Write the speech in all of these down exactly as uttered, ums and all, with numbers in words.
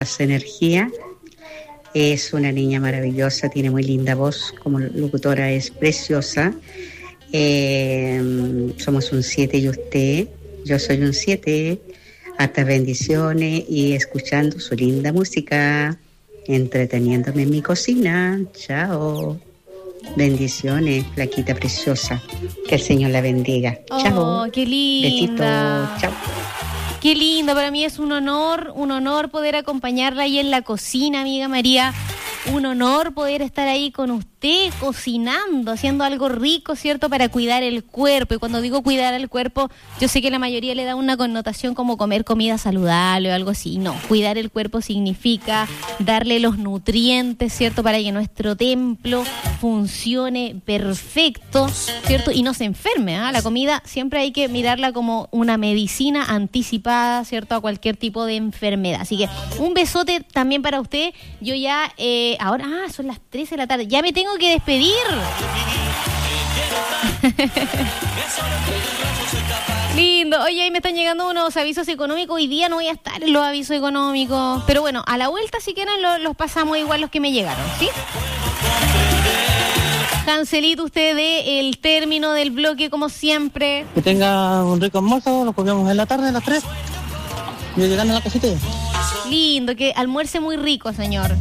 energía. Es una niña maravillosa, tiene muy linda voz, como locutora es preciosa. Eh, somos un siete y usted, yo soy un siete. Hartas bendiciones y escuchando su linda música, entreteniéndome en mi cocina. Chao. Bendiciones, flaquita preciosa. Que el Señor la bendiga. Oh, chao. Qué linda. Besito. Chao. Qué lindo, para mí es un honor, un honor poder acompañarla ahí en la cocina, amiga María. Un honor poder estar ahí con usted, cocinando, haciendo algo rico, ¿cierto? Para cuidar el cuerpo. Y cuando digo cuidar el cuerpo, yo sé que la mayoría le da una connotación como comer comida saludable o algo así. No, cuidar el cuerpo significa darle los nutrientes, ¿cierto? Para que nuestro templo funcione perfecto, ¿cierto? Y no se enferme, ¿ah? La comida siempre hay que mirarla como una medicina anticipada, ¿cierto? A cualquier tipo de enfermedad. Así que un besote también para usted. Yo ya... Eh, ahora, ah, son las trece de la tarde. Ya me tengo que despedir. Lindo. Oye, ahí me están llegando unos avisos económicos. Hoy día no voy a estar en los avisos económicos. Pero bueno, a la vuelta, si quieren, los, los pasamos igual los que me llegaron, ¿sí? Cancelito usted de el término del bloque, como siempre. Que tenga un rico almuerzo. Nos comemos en la tarde a las tres. Y llegando a la casita. Lindo, que almuerce muy rico, señor.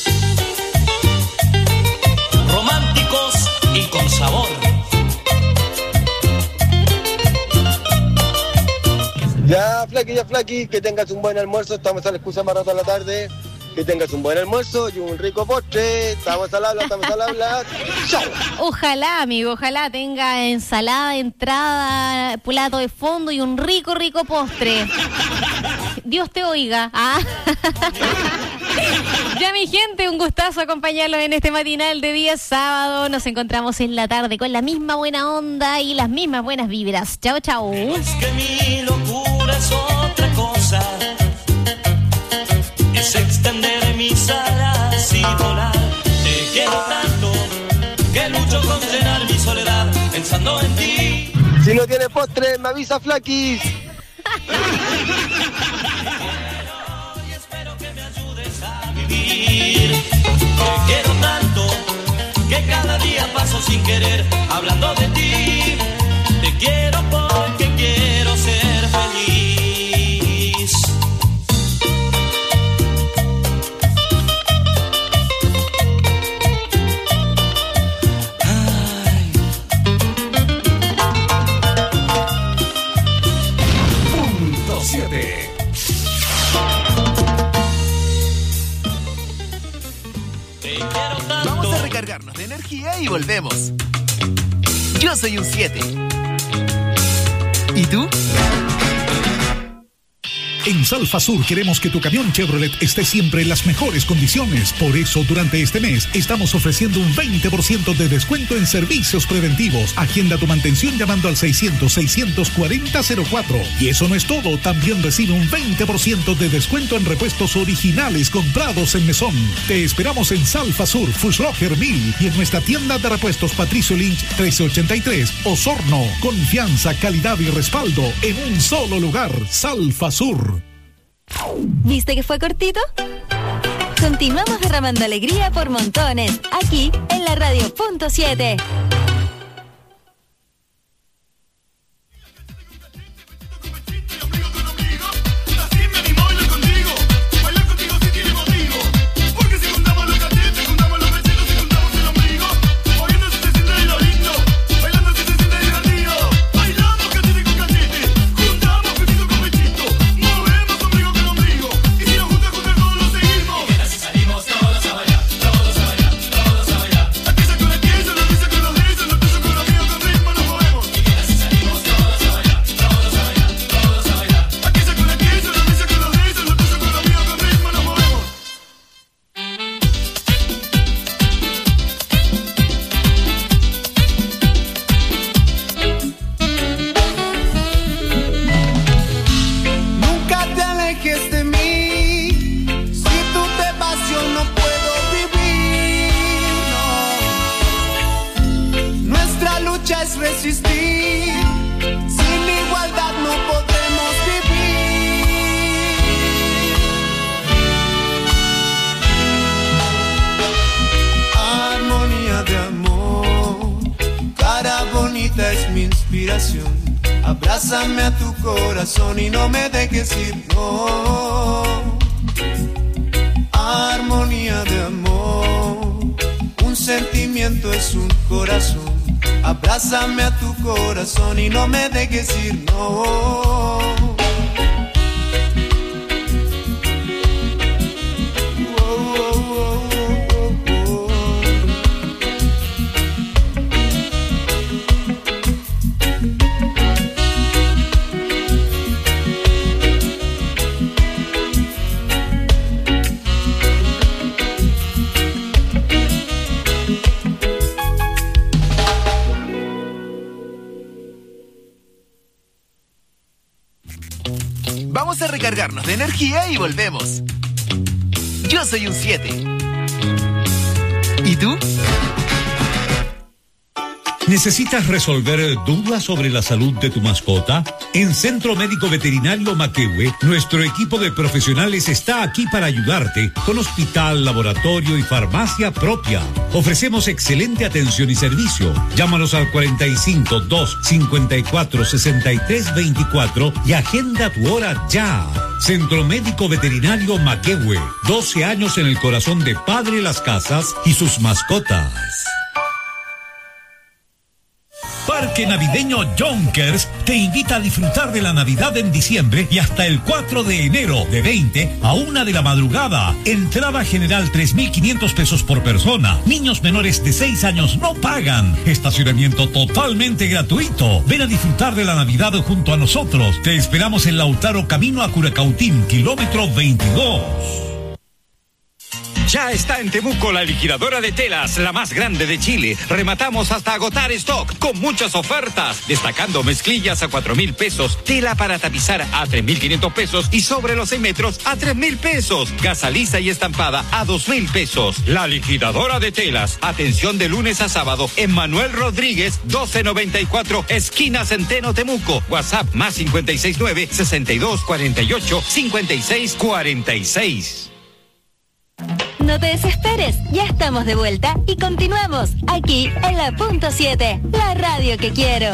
Románticos y con sabor. Ya, Flaqui, ya, Flaqui, que tengas un buen almuerzo. Estamos a la excusa más rato de la tarde. Que tengas un buen almuerzo y un rico postre. Estamos al habla, estamos al habla. ¡Chao! Ojalá, amigo, ojalá tenga ensalada, entrada, plato de fondo y un rico, rico postre. Dios te oiga. ¿Ah? Ya, mi gente, un gustazo acompañarlos en este matinal de día sábado. Nos encontramos en la tarde con la misma buena onda y las mismas buenas vibras. Chao, chao. Es que mi locura es otra cosa. Es extender mis alas y volar. Te quiero tanto que lucho con llenar mi soledad pensando en ti. Si no tiene postre, me avisa, Flaqui. Y espero que me ayudes a vivir. Te quiero tanto que cada día paso sin querer hablando de ti. Te quiero porque quiero ser feliz. Vamos a recargarnos de energía y volvemos. Yo soy un siete. ¿Y tú? En Salfa Sur queremos que tu camión Chevrolet esté siempre en las mejores condiciones. Por eso, durante este mes, estamos ofreciendo un veinte por ciento de descuento en servicios preventivos. Agenda tu mantención llamando al seiscientos, seiscientos cuarenta cero cuatro. Y eso no es todo, también recibe un veinte por ciento de descuento en repuestos originales comprados en Mesón. Te esperamos en Salfa Sur, Fuschroger mil y en nuestra tienda de repuestos Patricio Lynch trece ochenta y tres, Osorno. Confianza, calidad y respaldo en un solo lugar. Salfa Sur. ¿Viste que fue cortito? Continuamos derramando alegría por montones, aquí en la Radio Punto siete. Salimos todos a bailar, todos a bailar, todos a bailar. Aquí se con aquello, lo dice con los de inspiración. Abrázame a tu corazón y no me dejes ir, no. Armonía de amor, un sentimiento es un corazón. Abrázame a tu corazón y no me dejes ir, no. Vamos a recargarnos de energía y volvemos. Yo soy un siete. ¿Y tú? ¿Necesitas resolver dudas sobre la salud de tu mascota? En Centro Médico Veterinario Maquehue, nuestro equipo de profesionales está aquí para ayudarte con hospital, laboratorio y farmacia propia. Ofrecemos excelente atención y servicio. Llámanos al cuarenta y cinco, dos, cincuenta y cuatro, sesenta y tres veinticuatro y agenda tu hora ya. Centro Médico Veterinario Maquehue, doce años en el corazón de Padre Las Casas y sus mascotas. Parque Navideño Yonkers te invita a disfrutar de la Navidad en diciembre y hasta el cuatro de enero de veinte a una de la madrugada. Entrada general tres mil quinientos pesos por persona. Niños menores de seis años no pagan. Estacionamiento totalmente gratuito. Ven a disfrutar de la Navidad junto a nosotros. Te esperamos en Lautaro Camino a Curacautín, kilómetro veintidós. Ya está en Temuco la liquidadora de telas, la más grande de Chile. Rematamos hasta agotar stock con muchas ofertas, destacando mezclillas a cuatro mil pesos, tela para tapizar a tres mil quinientos pesos y sobre los seis metros a tres mil pesos. Gasa lisa y estampada a dos mil pesos. La liquidadora de telas. Atención de lunes a sábado en Manuel Rodríguez, doce noventa y cuatro, esquina Centeno, Temuco. WhatsApp más cincuenta y seis nueve, sesenta y dos cuarenta y ocho, cincuenta y seis cuarenta y seis. No te desesperes, ya estamos de vuelta y continuamos aquí en la punto siete, la radio que quiero.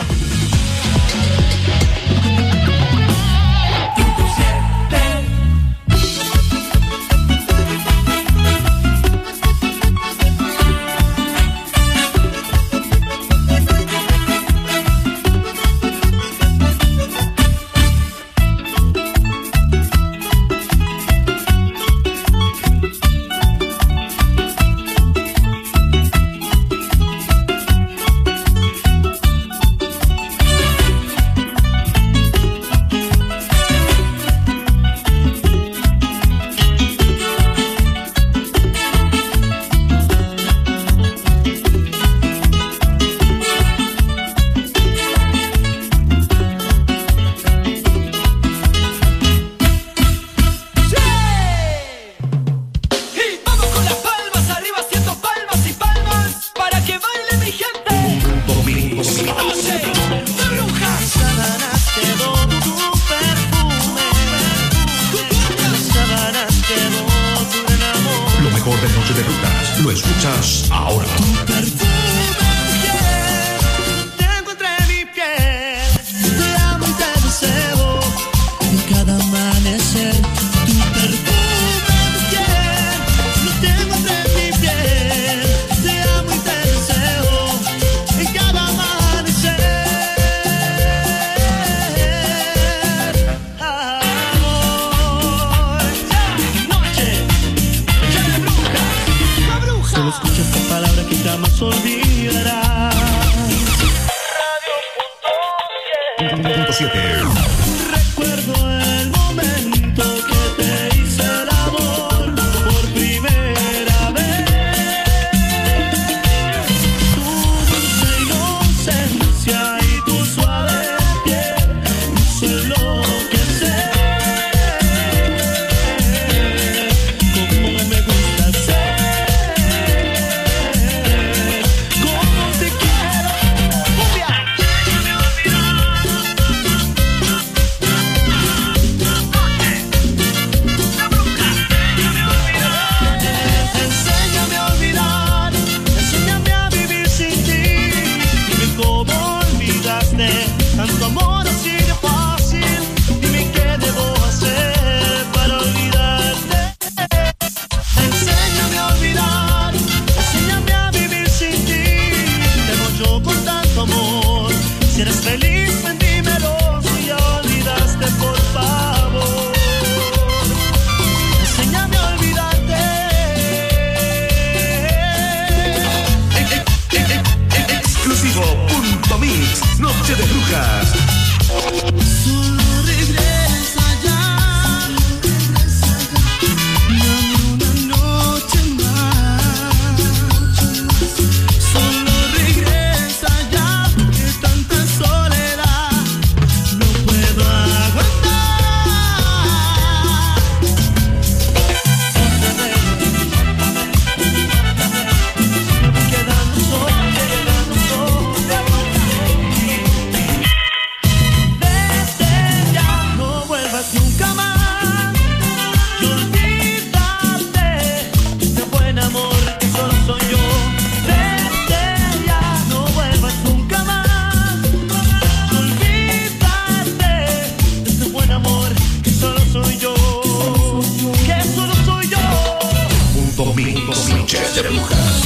Solo escucha esta palabra que jamás olvidaré. Noches de Brujas.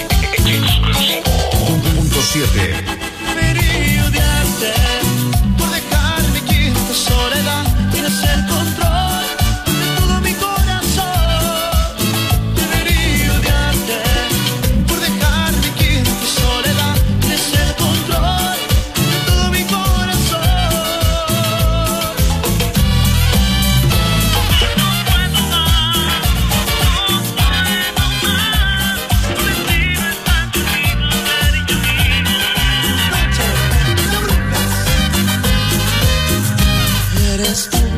Punto siete. Preferí odiarte por dejarme aquí en tu soledad. Tienes el control de todo mi corazón. Preferí odiarte por dejarme aquí en tu soledad. Tienes el control de todo mi corazón. Eres tú,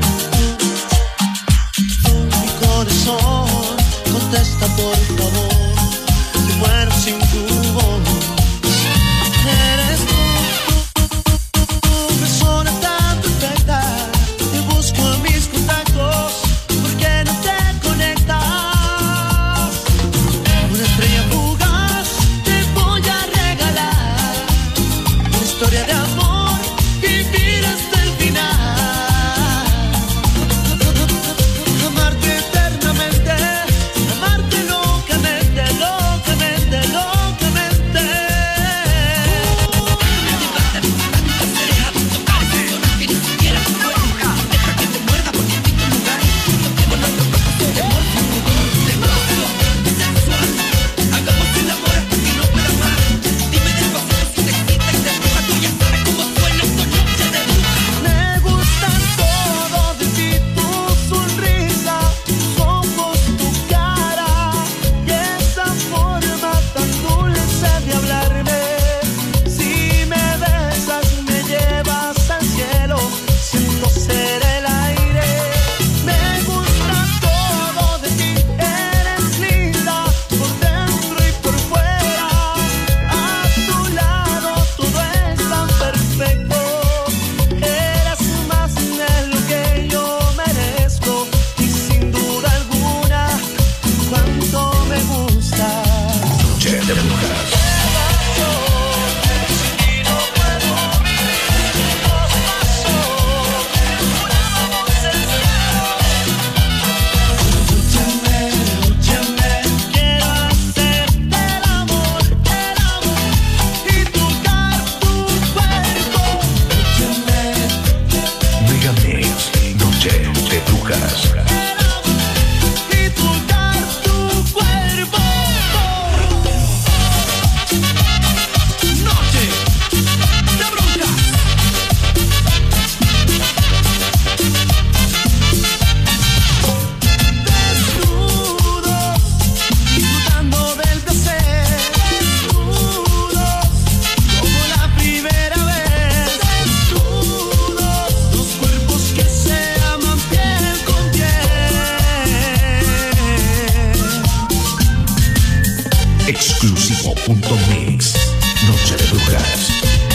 mi corazón, contesta por favor, que muero sin tu voz. Eres tú, persona tan perfecta, te busco en mis contactos, ¿por qué no te conectas? Una estrella fugaz te voy a regalar, una historia de amor, vivir hasta el final. Amarte eternamente, amarte locamente, locamente, locamente. Me gusta todo de ti, tu sonrisa, tus ojos, tu cara y esa forma tan dulce de hablarme. Si me besas, me llevas al cielo, siento ser el aire. Me gusta todo de ti, eres linda por dentro y por fuera. A tu lado todo es tan perfecto. Eres más de lo que yo merezco y sin duda alguna cuánto me gustas. Noches de Brujas. Quiero hacerte el amor, el amor y tocar tu cuerpo. Mega Mix. Noches de Brujas. Y tocar tu cuerpo. Noche de brujas. Desnudos, disfrutando del placer. Desnudos, como la primera vez. Desnudos, los cuerpos que se aman piel con piel. Exclusivo punto mix. Noche de Brujas.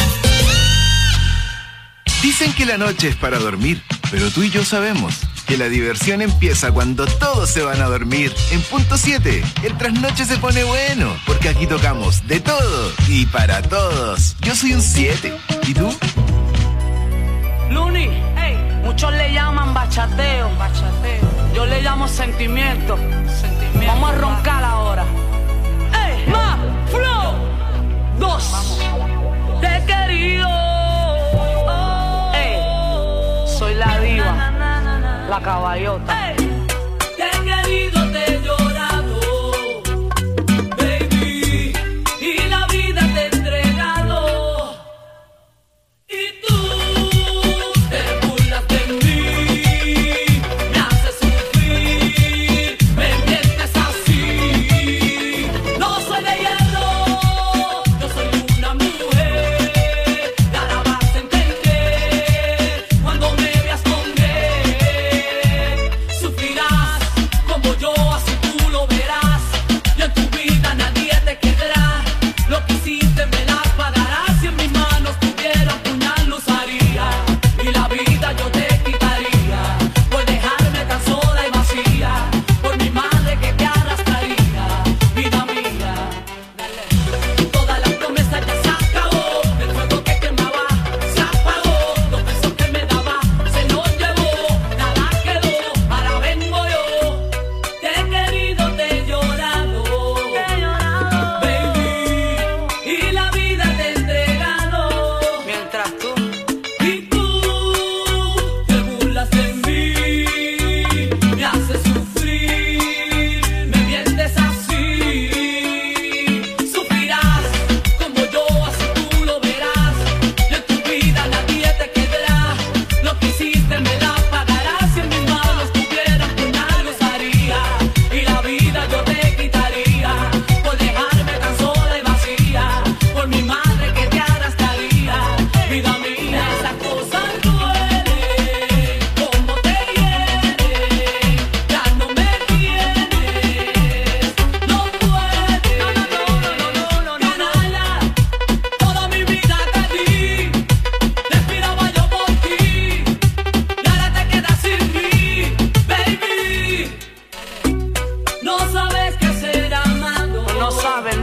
Dicen que la noche es para dormir, pero tú y yo sabemos que la diversión empieza cuando todos se van a dormir. En punto siete, el trasnoche se pone bueno, porque aquí tocamos de todo y para todos. Yo soy un siete, ¿y tú? Luni, hey, muchos le llaman bachateo, bachateo. Yo le llamo sentimiento, sentimiento. Vamos a roncar ahora. Hey, más flow, dos. Te he querido, hey, soy la diva, la caballota. Hey, te he querido, te he llorado, baby, y la vida te he entregado. Y tú te burlas de mí, me haces sufrir, me mientes así. No soy de hierro, yo soy una mujer, y ahora vas a entender cuando me veas con él.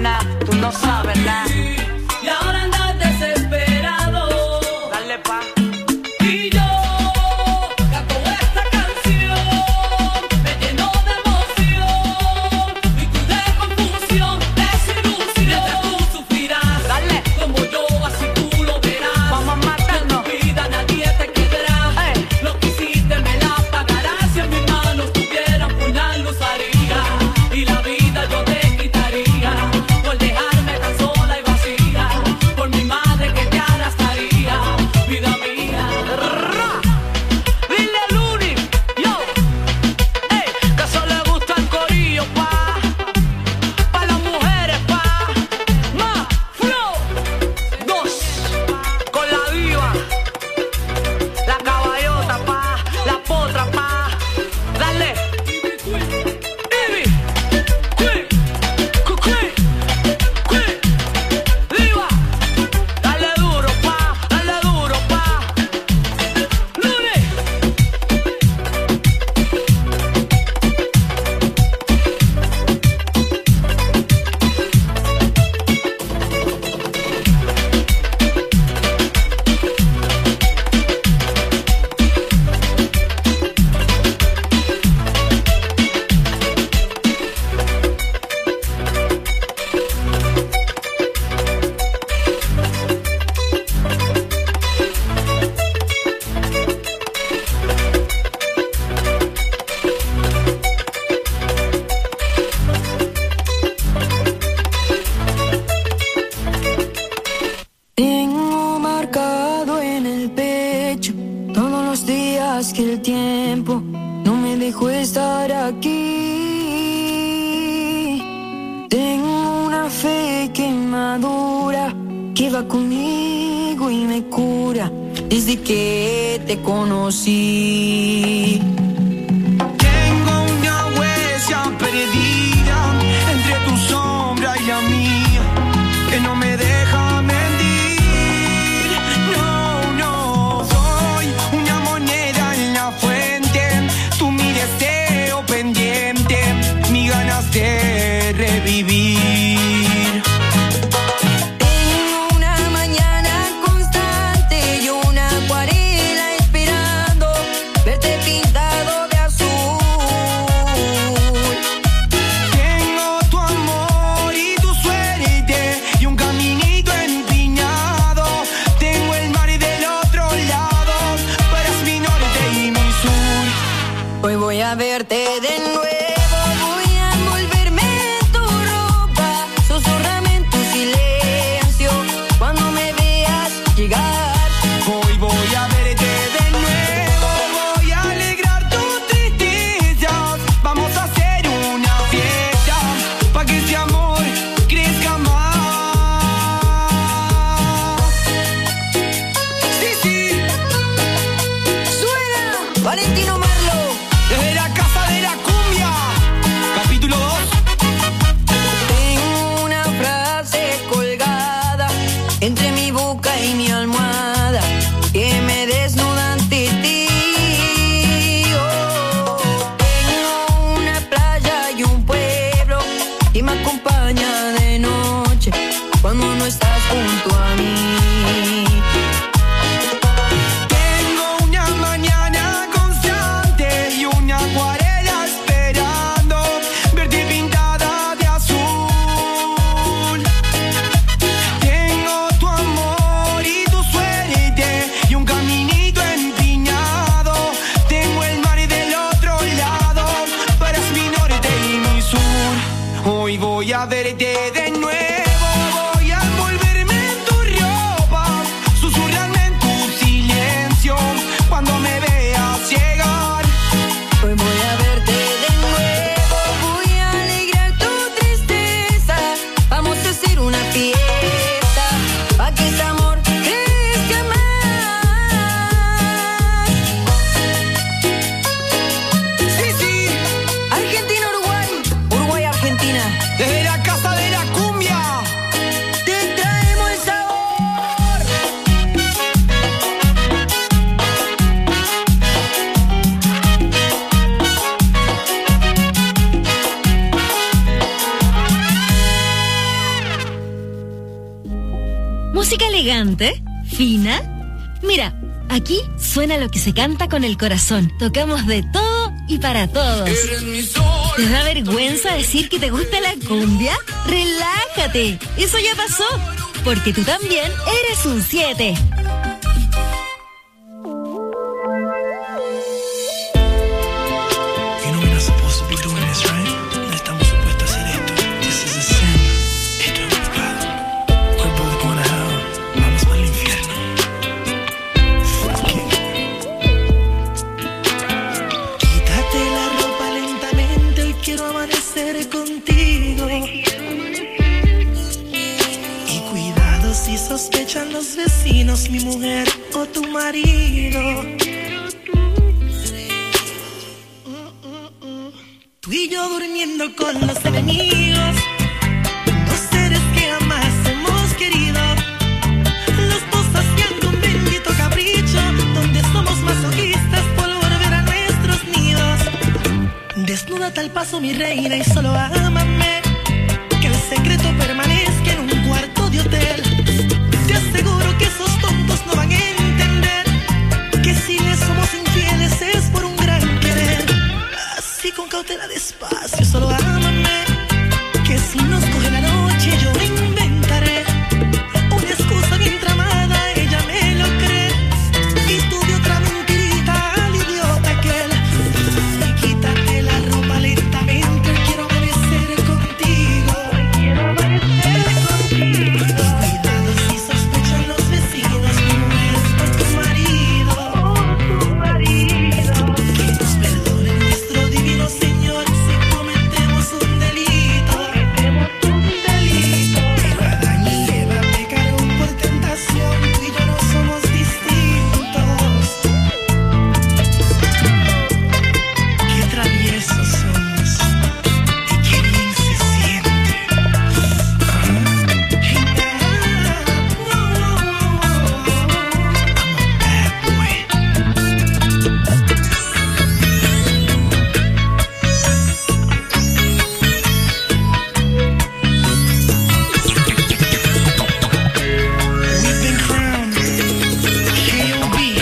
nada, tú no sabes nada. Y ahora andas desesperado. Dale pa. Y yo canto esta canción, me lleno de emoción y tú de confusión, desilusión. Mientras tú sufrirás, Dale. como yo, así tú lo verás. Vamos a matarnos. En tu vida nadie te quedará. Ey. Lo que hiciste me la pagarás. Si en mis manos tuviera un puñal lo usaría y la vida yo te quitaría por dejarme tan sola y vacía. Por mi madre que te arrastraría, vida mía. Ra. Dile a Luni, yo, ey, que eso le gusta el corillo, pa, pa las mujeres, pa, más flow, dos, con la diva, la caballota, pa, la potra, pa, dale, Ivy, Quick, Quick, Quick, diva, dale duro, pa, dale duro, pa, Luni. Tengo marcado en el pecho todos los días que el tiempo no me dejó estar aquí. Tengo una fe que madura, que va conmigo y me cura desde que te conocí. Tengo una huella perdida entre tu sombra y la mía, que no me deja mentir. No, no, soy una moneda en la fuente, tú mi deseo pendiente, mis ganas de revivir. Tengo una mañana constante y una acuarela esperando verte pintado de azul. Tengo tu amor y tu suerte y un caminito empinado. Tengo el mar del otro lado, pero es mi norte y mi sur. Hoy voy a verte de nuevo, voy a envolverme en tu ropa, susurrame en tu silencio cuando me veas llegar. Hoy voy a verte de nuevo, voy a alegrar tu tristeza. Vamos a hacer una fiesta pa' que ese amor crezca más. Sí, sí, Suena Valentino Marlo. desde la casa de la cumbia, capítulo dos. Tengo una frase colgada entre mi boca y mi almohada que me desnuda ante ti. Oh, tengo una playa y un pueblo que me acompaña de noche cuando no estás junto a mí. Tengo una mañana constante y una acuarela esperando verte pintada de azul. Tengo tu amor y tu suerte y un caminito empinado. Tengo el mar del otro lado, pero es mi norte y mi sur. Hoy voy a verte de nuevo, voy a envolverme en tu ropa, susurrarme en tu silencio cuando me veas llegar. Hoy voy a verte de nuevo, voy a alegrar tu tristeza. Vamos a hacer una fiesta pa' que ese amor crezca más. Sí, sí, Argentina, Uruguay, Uruguay, Argentina. desde la casa de la cumbia. Música elegante, fina. Mira, aquí suena lo que se canta con el corazón. Tocamos de todo y para todos. ¿Te da vergüenza decir que te gusta la cumbia? Relájate, eso ya pasó, porque tú también eres un siete. Contigo y cuidado si sospechan los vecinos, mi mujer o tu marido. Tú y yo durmiendo con los enemigos, dos seres que jamás hemos querido, los dos haciendo un bendito capricho, donde somos masoquistas por volver a nuestros nidos. Desnúdate al paso, mi reina, y solo ámame. Que el secreto permanezca en un cuarto de hotel. Te aseguro que esos tontos no van a entender que si les somos infieles es por un gran querer. Así con cautela, despacio, solo ámame. Que si nos coge la noche yo me inventaré una excusa bien tramada, ella me lo cree. Y tú de otra mentirita al idiota aquel. Quítate la ropa lentamente, quiero amanecer contigo. Quiero amanecer contigo. Cuidado si sospechan los vecinos, mi mujer o tu marido, o tu marido. Que nos perdone nuestro divino Señor si cometemos un delito. Cometemos un delito. Pero Adán y Eva pecaron por tentación, tú y yo no somos distintos. Qué traviesos somos y qué bien se siente. We've been crowned K O B.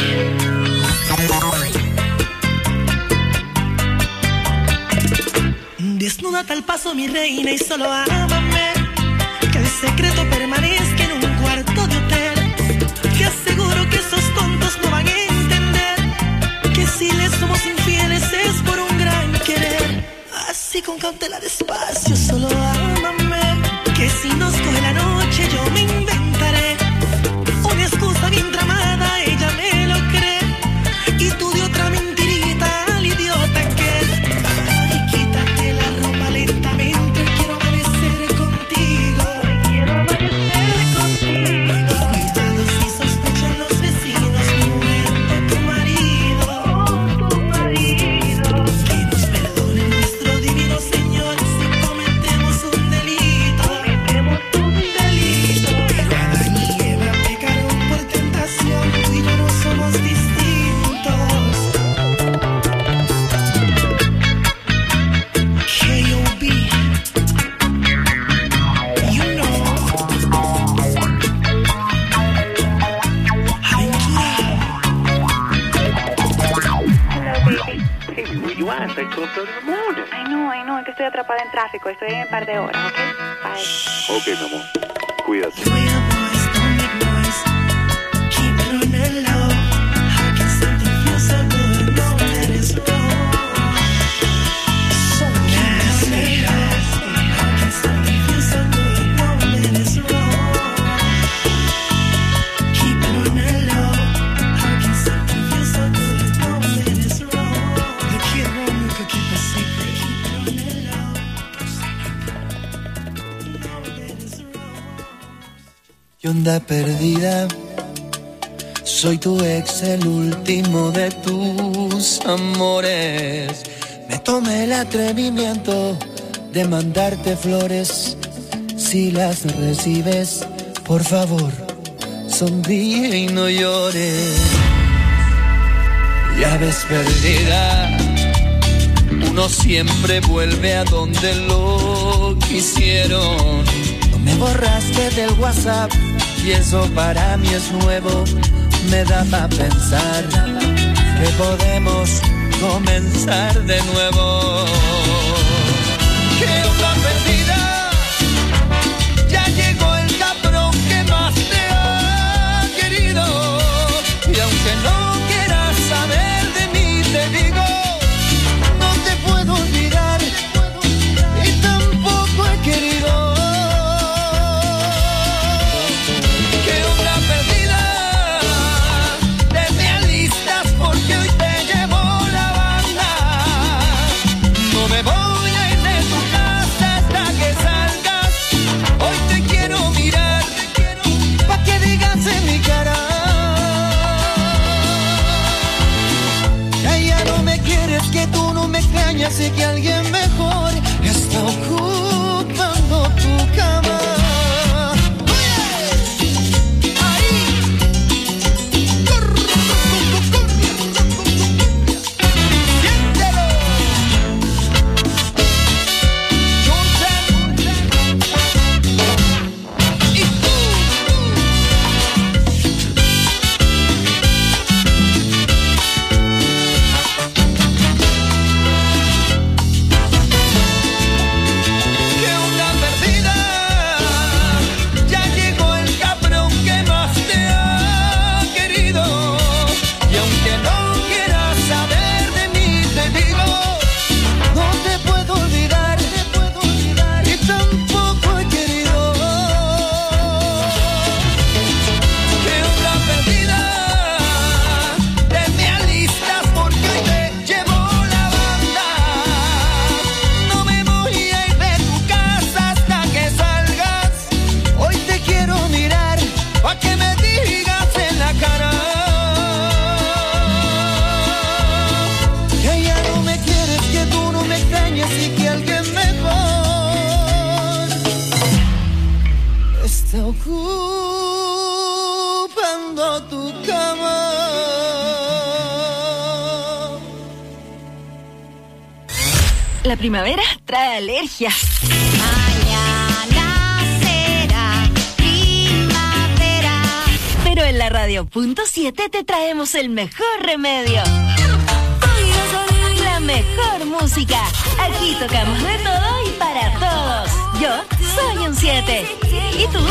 Desnúdate al paso, mi reina, y solo ámame. Que el secreto permanezca en un cuarto de hotel. Te aseguro que esos tontos no van a entender que si les somos infieles es por un gran querer. Así con cautela, despacio, solo ámame. Que si nos coge la noche yo me inventaré una excusa bien tramada, ella me lo cree. Y tú de otra mentirita al idiota aquel. Ay, quítate la ropa lentamente, quiero amanecer contigo. Quiero amanecer contigo. Cuidado si sospechan los vecinos, mi mujer o tu marido, o tu marido. Que nos perdone nuestro divino Señor si cometemos un delito. Cometemos un delito. Pero Adán y Eva pecaron por tentación, tú y yo no somos distintos. K O B. You know. Hey, where you at? It's like twelve thirty in the morning. Ay, no, ay, no, es que estoy atrapada en tráfico. Estoy en un par de horas, ¿ok? Bye. Ok, mi amor. Cuídate. Boys, don't make noise. Keep it on the low. How can something feel so good? No, that is wrong. So nasty. How can something feel so good? No, that is wrong. Keep it on the low. How can something feel so good? No, that is wrong. The kid won't look, keep a secret. Keep it on the low. No, that is wrong. Y onda perdida, soy tu ex, el último de tus amores. Me tomé el atrevimiento de mandarte flores. Si las recibes, por favor, sonríe y no llores. Ya ves, perdida, uno siempre vuelve a donde lo quisieron. No me borraste del WhatsApp y eso para mí es nuevo. Me da pa' pensar que podemos comenzar de nuevo. Creo la perdida, ya llegó el cabrón que más te ha querido. Y aunque no quieras saber de mí, te digo, no te puedo olvidar y tampoco he querido. Que una perdida, te me alistas porque hoy te llevo la banda. No me voy a ir de tu casa hasta que salgas. Hoy te quiero mirar, pa' que digas en mi cara. Que ya no me quieres, que tú no me extrañas y que alguien mejor está ocupando tu cama. Ocupando tu cama. La primavera trae alergias. Mañana será primavera. Pero en la radio punto siete te traemos el mejor remedio. La mejor música. Aquí tocamos de todo y para todos. Yo soy un siete. ¿Y tú?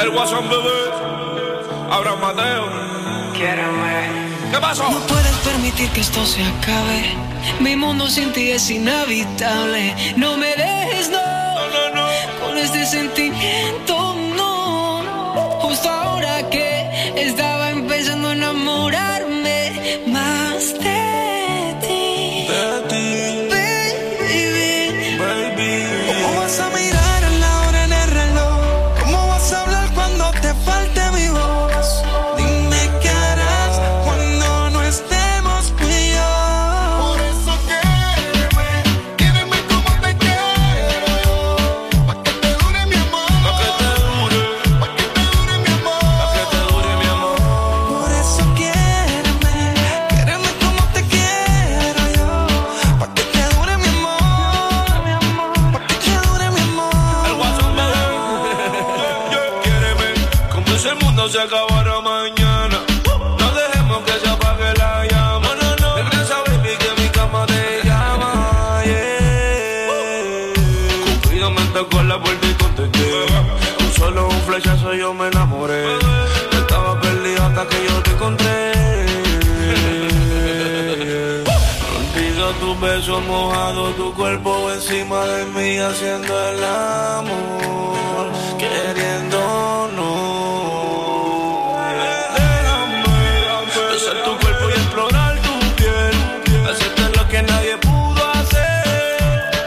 El Guasón bebé, Abraham Mateo. ¿Qué pasó? No puedes permitir que esto se acabe. Mi mundo sin ti es inhabitable. No me dejes, no, no, no, no. Con este sentimiento, no. Justo ahora que estaba empezando a enamorarme más de ti. De ti. Baby, baby. ¿Cómo vas a mirar a la hora en el reloj? ¿Cómo vas a hablar cuando te falte mi voz? Dime qué harás cuando no estemos tú y yo. Por eso quédeme, quédeme como te quiero yo. Pa' que te dure mi amor. Pa' que te dure. Pa' que te dure mi amor. Pa' que te dure mi amor. Por eso quédeme, quédeme como te quiero yo. Pa' que te dure mi amor, mi amor. Pa' que te dure mi amor. El Guasón bebé, quiéreme como si el mundo se acabara mañana. No dejemos que se apague la llama. No, no, no. Regresa, baby, que mi cama te llama. Yeah. Cupido me tocó la puerta y contesté. Con solo un flechazo yo me enamoré. Estaba perdido hasta que yo te encontré. Contigo tus besos mojados, tu cuerpo encima de mí haciendo el amor, queriéndonos. Déjame besar tu cuerpo y explorar tu piel, hacerte lo que nadie pudo hacer.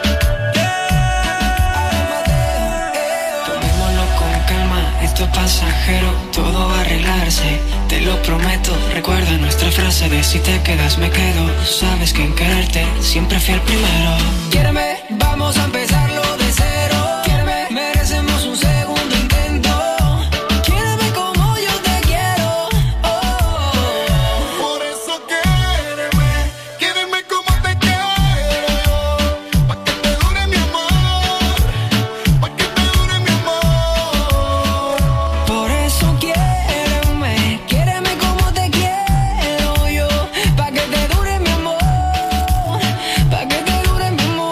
Tomémoslo con calma, esto es pasajero, todo va a arreglarse, te lo prometo. Recuerda nuestra frase de si te quedas me quedo. Sabes que en quererte siempre fui el primero. Quiéreme, vamos a empezarlo de cero. Quiéreme, merecemos un segundo intento. Quiéreme como yo te quiero. Oh. Por eso quédeme, quédeme como te quiero yo. Pa' que te dure mi amor. Pa' que te dure mi amor. Por eso quiéreme, quiéreme como te quiero yo. Pa' que te dure mi amor. Pa' que te dure mi amor.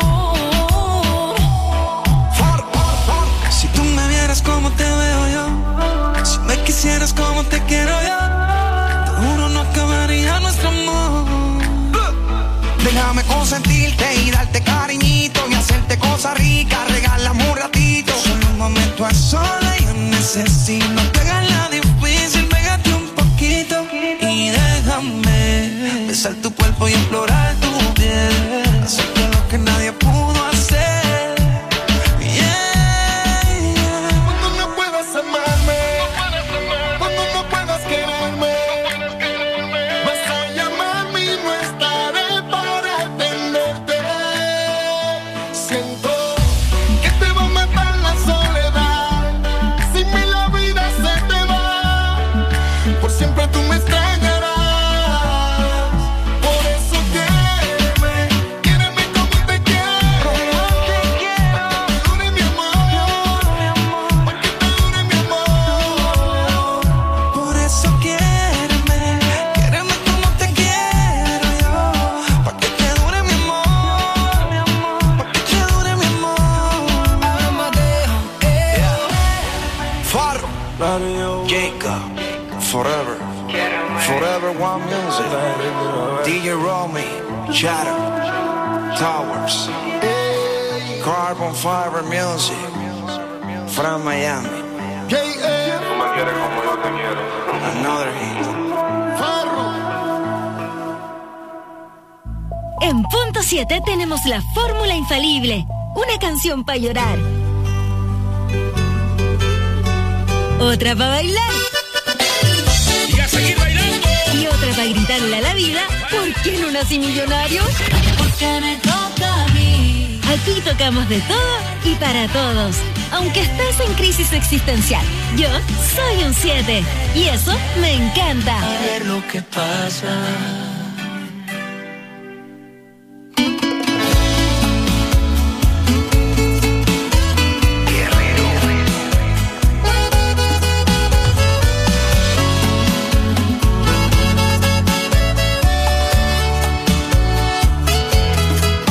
Si tú me vieras como te veo yo, si me quisieras como te quiero yo, te juro no acabaría nuestro amor. Déjame consentirte y darte cariñito y hacerte cosas ricas, regálame un ratito. Solo un momento a solas yo necesito. No te hagas la difícil, pégate un poquito y déjame besar tu cuerpo y explorar tu piel, hacerte lo que nadie pudo hacer. Yeah, yeah. Cuando no puedas amarme, cuando no puedas quererme, vas a llamarme y no estaré para atenderte. Siento que te va a matar la soledad. Sin mí la vida se te va. Por siempre tú me extrañarás. Por eso quédeme, quédeme como te quiero. Pa' que te dure mi amor. Pa' que te dure mi amor. Por eso quiéreme, quiéreme como te quiero yo. Pa' que te dure mi amor, mi amor. Pa' que te dure mi amor. Amadeo, eh. Farro, Jacob, Forever, Forever One Music, D J Romy, Shadow, Towers, Carbon Fiber Music, from Miami, J A, Tú me quieres como yo te quiero. another hit. Farro. En punto siete tenemos la fórmula infalible. Una canción para llorar. Otra para bailar. Y a seguir bailando. Y otra para gritarle a la vida. ¿Por qué no nací millonario? Porque me toca a mí. Aquí tocamos de todo y para todos. Aunque estés en crisis existencial, yo soy un siete. Y eso me encanta. A ver lo que pasa.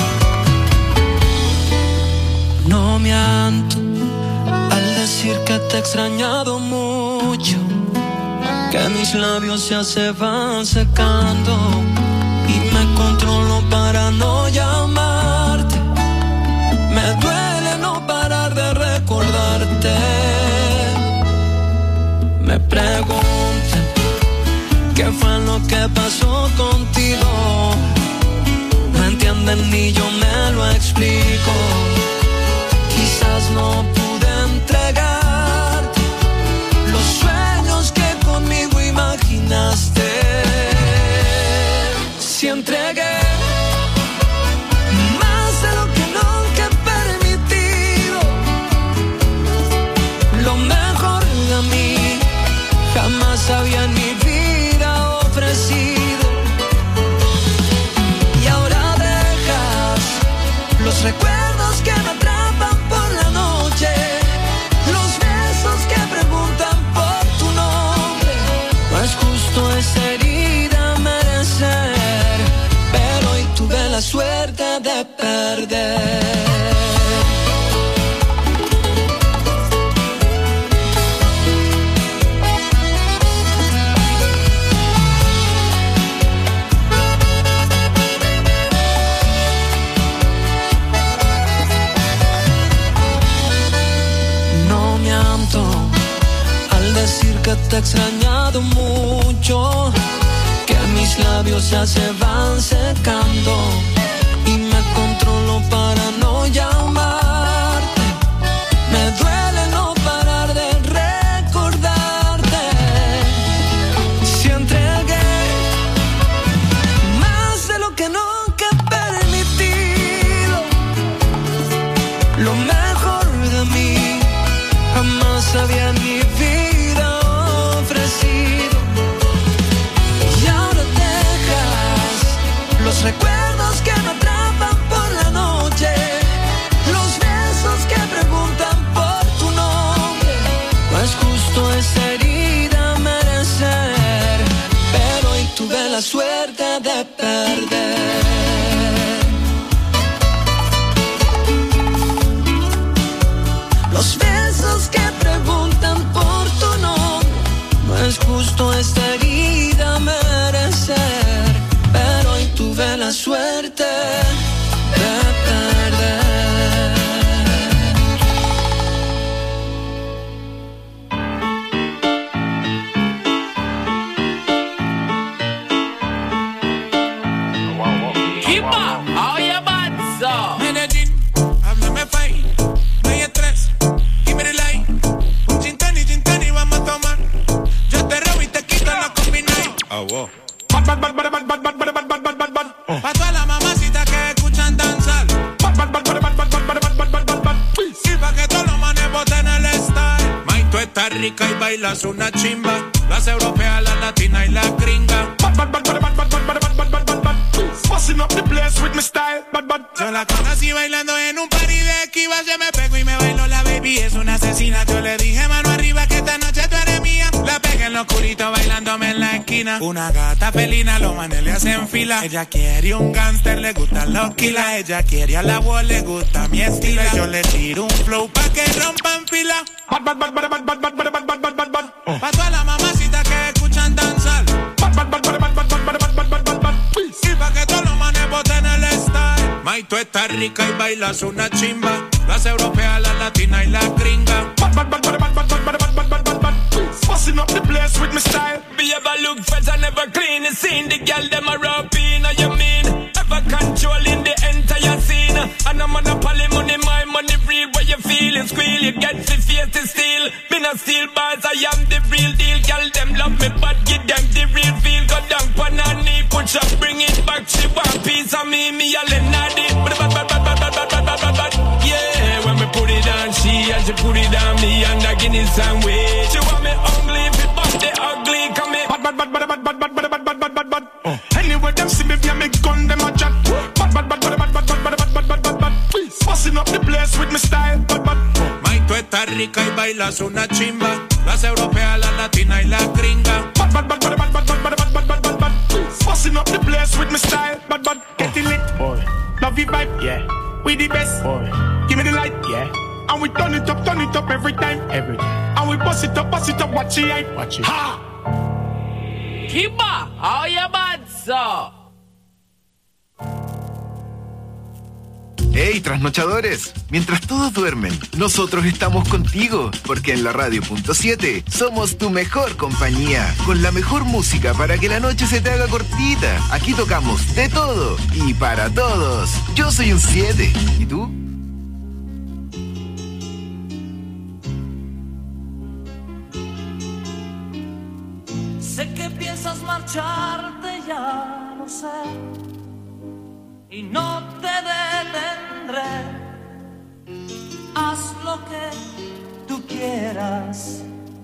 No me miento al decir que te he extrañado mucho, que mis labios ya se van secando y me controlo para no llamarte. Me duele no parar de recordarte. Me preguntan qué fue lo que pasó contigo. No entienden ni yo me lo explico. Quizás no pude entregarte los sueños que conmigo imaginaste. Si entregué más de lo que nunca he permitido, lo mejor de mí jamás había en mi vida ofrecido. Y ahora dejas los recuerdos que me atrapan por la noche, los besos que preguntan por tu nombre. No es justo esa herida merecer, pero hoy tuve la suerte de perder. Al decir que te he extrañado mucho, que mis labios ya se van secando y me controlo para no llamarte. Me duele no parar de recordarte. Si entregué más de lo que nunca he permitido, lo mejor de mí jamás había en mi vida ofrecido. Y ahora dejas los recuerdos que me atrapan por la noche, los besos que preguntan por tu nombre. No es justo esa herida merecer, pero hoy tuve la suerte de perder. Los besos que preguntan por tu nombre. No es justo esta herida merecer, pero hoy tuve la suerte de perder. Keep up, all your buds up. Medellín, háblame fine. Playa tres, give me the light. Un gin tonic, gin tonic, vamos a tomar. Yo te robo y te quito la combination. Ah, wow. Bad, bad, bad, bad, bad, bad, bad, bad, bad, bad, bad, bad. Uh. Pa' todas las mamacitas que escuchan danzar. Bad, bad, bad, bad, bad, bad, bad, bad, bad, bad, bad, bad. Y pa' que todos los manes boten el style. May, tú estás rica y bailas una chimba. Las europeas, las latinas y las gringas. Bad, bad, bad, bad, bad, bad, bad, bad, bad, bad, bad, bad. Busting up the place with my style. Bad, bad. Yo la conocí bailando en un party de esquiva. Se me pegó y me bailó la baby. Es una asesina. Yo le dije mano arriba que esta noche tú eres mía. La pegué en lo oscurito bailándome en la esquina. Una gata felina, los manes le hacen fila. Ella quiere un gangster, le gustan los kilas. Ella quiere a la voz, le gusta mi estilo. Yo le tiro un flow pa' que rompan fila. Bad, bad, bad, bad, bad, bad, bad, bad, bad, bad, bad, bad. Uh. Pa' todas las mamacitas que escuchan danzar. Bad, bad, bad, bad, bad, bad, bad, bad, bad, bad, bad, bad. Y pa' que todos los manes boten el style. May, tú estás rica y bailas una chimba. Las europeas, las latinas y las gringas. Bad, bad, bad, bad, bad, bad, bad, bad, bad, bad, bad, bad. Busting up the place with my style. Be ever look fresh and never clean. You seen the girl them a rub in, you mean? Ever controlling the entire scene. And I'm on a poly money, my money free. Where you feel it squeal, you get the face to steal. Me not steal bars, I am the real deal. Girl them love me, but give them the real feel. Go down on her knee, push up, bring it back. She want piece of me, me a lenadi. Bad, bad, bad, bad, bad, bad, bad, bad, bad. Yeah, when me put it on she, and she put it on me, and I give it some way. She want me ugly, if it bump the ugly, come me. Bad, bad, bad, bad, bad, bad, bad, bad, bad, bad, bad, bad. Uh. Anyway, them see me, yeah, me gun them a chat. Bad, bad, bad, bad, bad, bad, bad, bad, bad, bad, bad, bad. Busting up the place with my style. Bad, bad. May, tú estás rica y bailas una chimba. Las europeas, las latinas y las gringas. Bad, bad, bad, bad, bad, bad, bad, bad, bad, bad, bad, bad. Busting up the place with my style. Bad, bad. Get it lit, boy. Love you vibe, yeah. We the best, boy. Give me the light, yeah. And we turn it up, turn it up every time, every day. And we we bust it up, bust it up, watch it. Watch it. Ha! Kimba, how you bad, sir? ¡Hey, trasnochadores! Mientras todos duermen, nosotros estamos contigo, porque en la radio punto siete somos tu mejor compañía, con la mejor música para que la noche se te haga cortita. Aquí tocamos de todo y para todos. Yo soy un siete. ¿Y tú? Sé que piensas marcharte, ya lo sé, y no te detendré. Haz lo que tú quieras.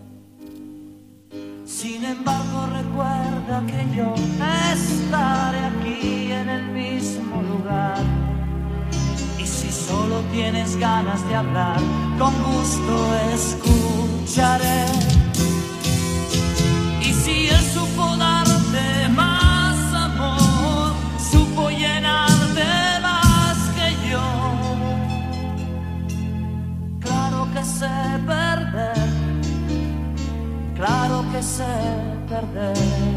Sin embargo, recuerda que yo estaré aquí en el mismo lugar. Y si solo tienes ganas de hablar, con gusto escucharé. Y si él supo darte más amor, supo llenarte más que yo. Claro que sé perder, claro que sé perder.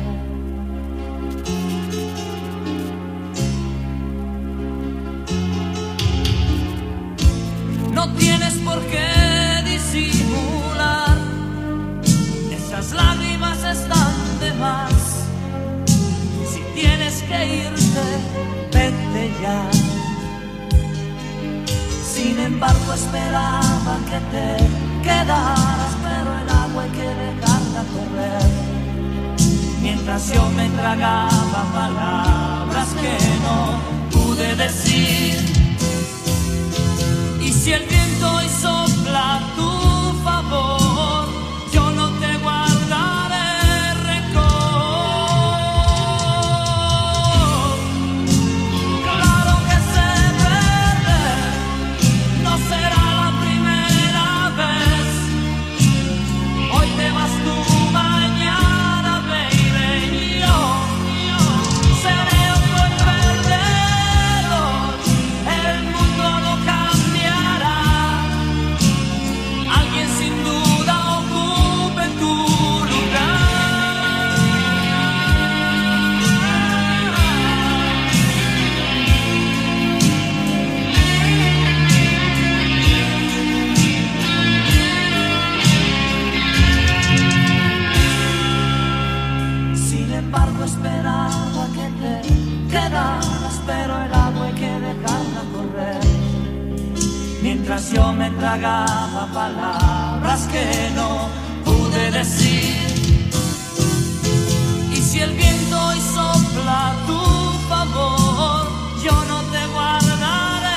No tienes por qué disimular, esas lágrimas están de más. Si tienes que irte, vete ya. Sin embargo, esperaba que te quedaras, pero el agua hay que dejarla correr. Mientras yo me tragaba palabras que no pude decir. Y si el viento hoy sopla a tu favor, yo no te guardaré rencor. Claro que sé perder, no será la primera vez. Hoy te vas tú, mañana, baby, y yo, yo seré un buen perdedor. El mundo no cambiará, alguien sin duda ocupe tu lugar. Sin embargo, esperaba que te quedaras, pero el agua hay que dejarla correr. Mientras yo me tragaba palabras que no pude decir. Y si el viento hoy sopla a tu favor, yo no te guardaré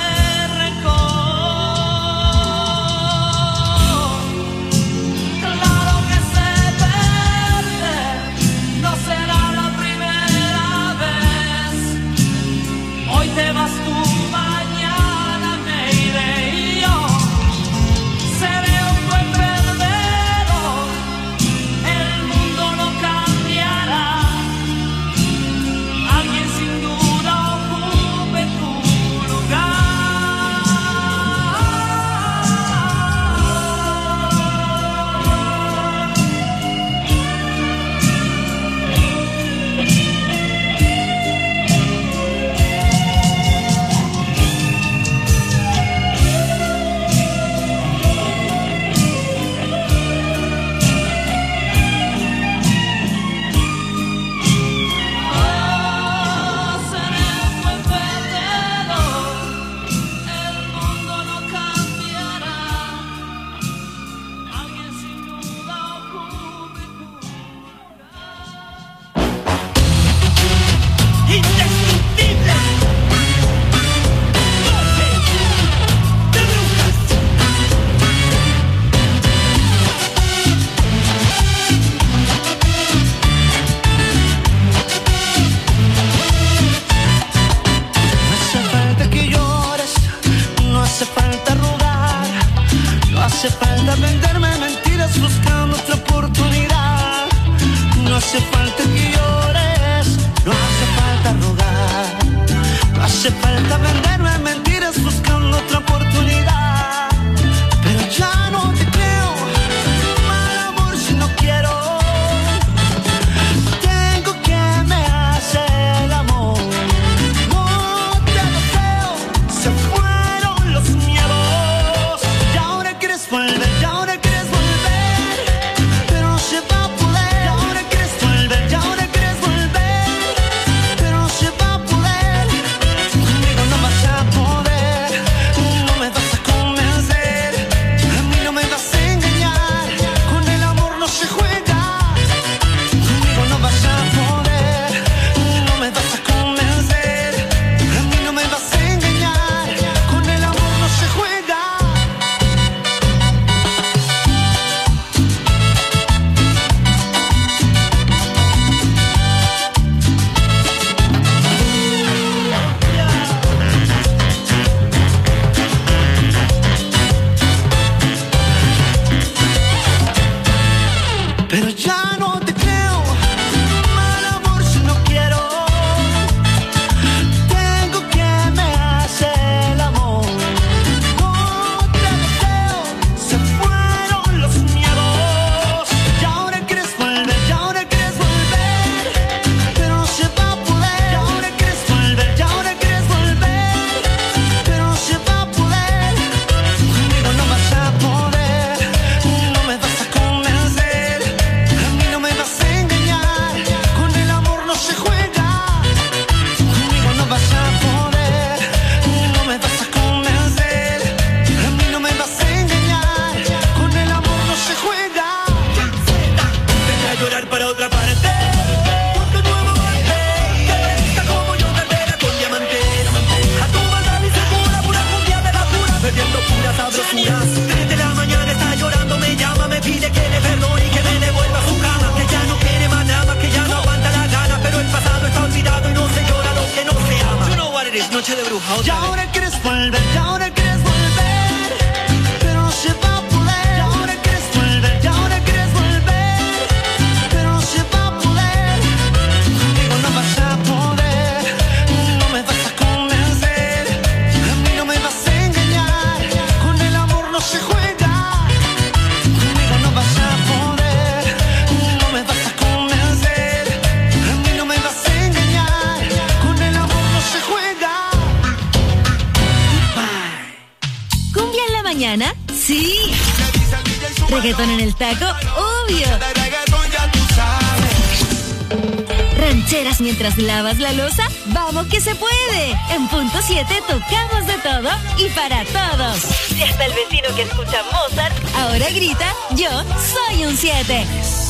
rencor. Claro que sé perder, no será la primera vez. Hoy te vas tú, mañana me iré, y yo seré un buen perdedor. El mundo no cambiará, Y ahora quieres volver, y ahora quieres volver, pero no se va a poder. Y ahora quieres volver, y ahora quieres volver, pero no se va a poder. Conmigo no vas a poder, no me vas a convencer, a mí no me vas a engañar, con el amor no se juega. Conmigo no vas a poder, no me vas a convencer, a mí no me vas a engañar, con el amor no se juega. ¿Cumbia en la mañana? Sí. ¿Reggaetón en el taco? Obvio. ¿Rancheras mientras lavas la loza? ¡Vamos que se puede! En punto siete tocamos de todo y para todos. Y hasta el vecino que escucha Mozart ahora grita, yo soy un siete.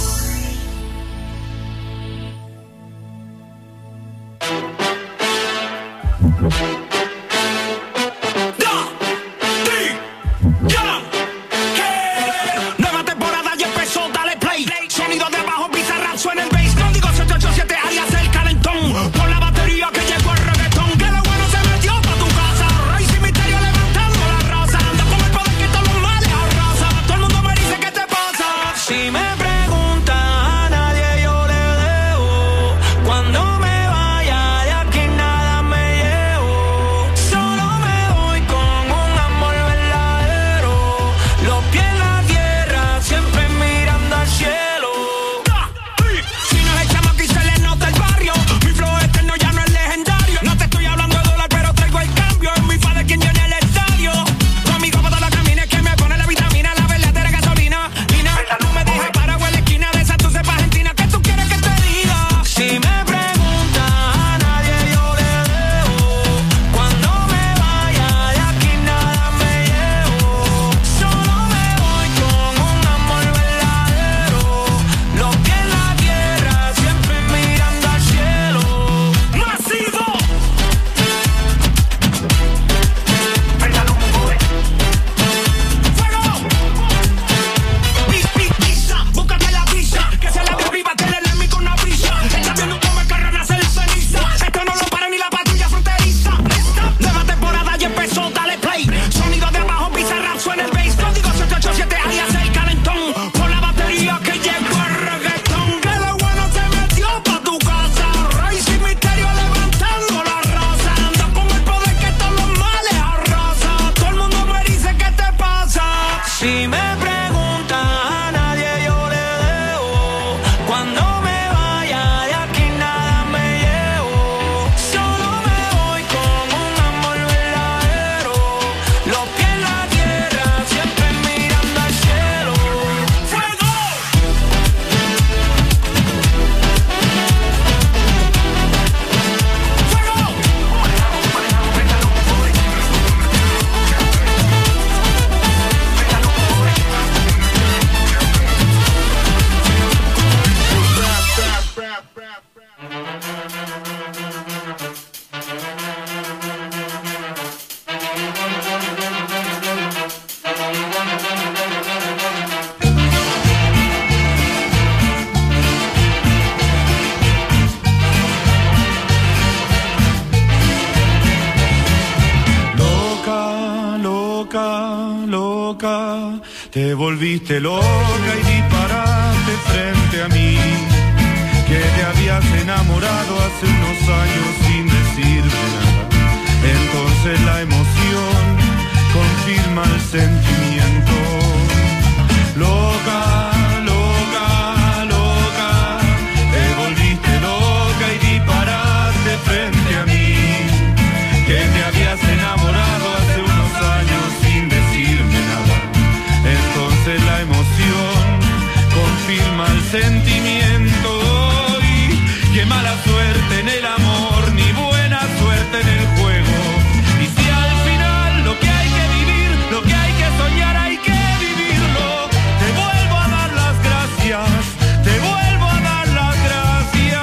Nueva temporada ya empezó, dale play. Sonido de abajo, Bizarrap suena el bass. Código siete ocho siete, alias el calentón. Por la batería que llegó el reggaetón. Que lo bueno se metió pa' tu casa. Rey sin misterio levantando la raza. Anda con el poder que todos los males arrasa. Todo el mundo me dice ¿qué te pasa? Si me preguntan a nadie yo le debo. Cuando me vaya de aquí nada me llevo. Solo me voy con un amor verdadero. Los pies en la tierra, siempre mirando al cielo. Si no es el chamaco y se le nota el barrio, mi flow eterno ya no es legendario. No te estoy hablando de dólar, pero traigo el cambio. Es mi fa de quien llena el estadio. Conmigo para todos los caminos que me pone la vitamina, la verdadera gasolina. Lina, no me dejes parado en la esquina de esa tu cepa argentina. ¿Qué tú quieres que te diga? Si me preguntan a nadie yo le debo. Cuando me vaya de aquí nada me llevo. Solo me voy con un amor verdadero. Los pies en la tierra, siempre mirando al cielo. ¡Masivo! Préndalo, mujer. ¡Fuego! Pis, pis, pisa, búscate la visa. Que se la de arriba, te le lemi con una brisa. Está viendo cómo el carro nace la ceniza. Esto no lo para ni la patrulla fronteriza. Nueva temporada ya empezó, dale play. Sonido de abajo, Bizarrap suena el bass. Código siete ocho siete, alias el calentón. Por la batería que llegó el reggaetón. Que lo bueno se metió pa' tu casa. Rey sin misterio levantando la raza. Anda con el poder que todos los males arrasa. Todo el mundo me dice ¿qué te pasa? Si me preguntan a nadie yo le debo. Cuando me vaya de aquí nada me llevo. Solo me voy con un amor verdadero. Los pies en la tierra, siempre mirando al cielo. ¡Fuego! Loca, loca, loca, te volviste loca y disparaste frente a mí, que te habías enamorado hace unos años sin decirme nada. Entonces la emoción confirma el sentimiento. Loca, loca, loca, te volviste loca y disparaste frente a mí, que te habías enamorado hace unos años sin decirme nada. Entonces la emoción confirma el sentimiento. Y qué mala suerte en el amor, ni buena suerte en el juego. Y si al final lo que hay que vivir, lo que hay que soñar, hay que vivirlo. Te vuelvo a dar las gracias, te vuelvo a dar las gracias.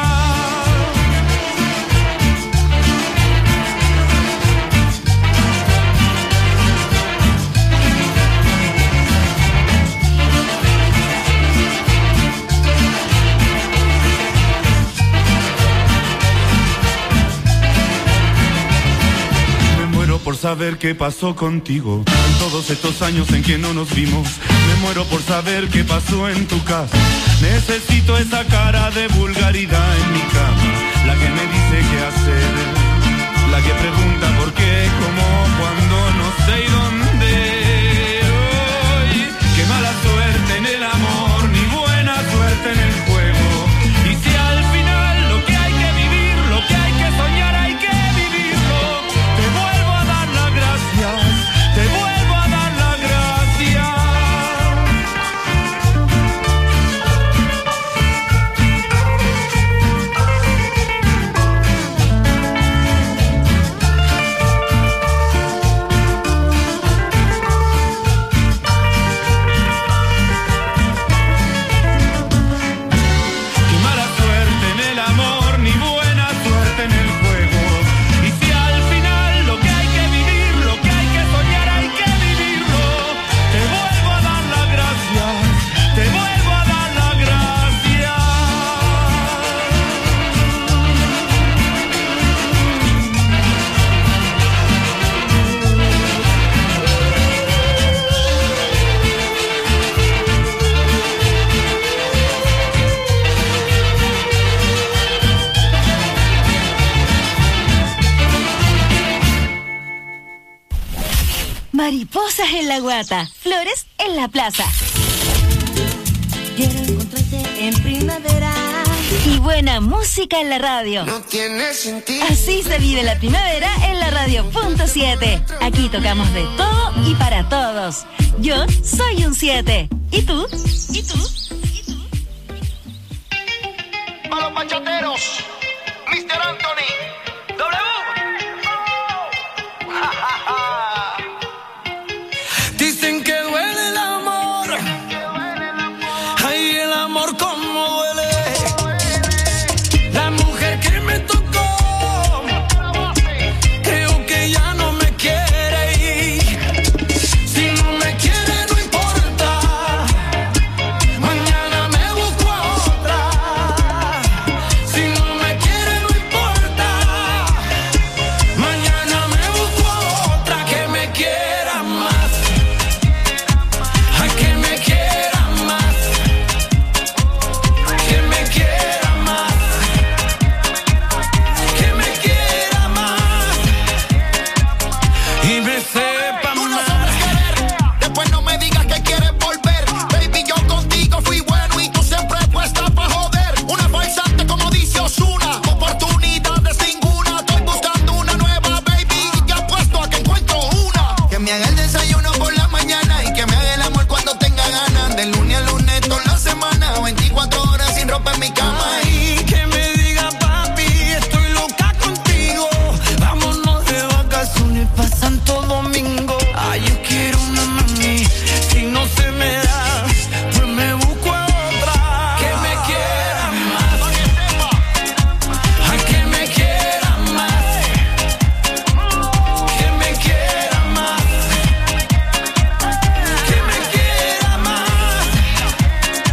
saber qué pasó contigo. En todos estos años en que no nos vimos, me muero por saber qué pasó en tu casa. Necesito esa cara de vulgaridad en mi cama, la que me dice qué hacer, la que pregunta por qué, cómo, cuándo, no sé y dónde. Hoy, qué mala suerte en el amor, ni buena suerte en el juego. Y si al final lo que hay que vivir, lo que hay que soñar, hay que vivirlo. Te vuelvo a dar las gracias, te vuelvo a dar las gracias. Mariposas en la guata, flores en la plaza. Quiero encontrarte en primavera. Y buena música en la radio. No tiene sentido. Así se vive la primavera en la radio punto siete. Aquí tocamos de todo y para todos. Yo soy un siete. ¿Y tú? ¿Y tú? ¿Y tú? ¡A los bachateros!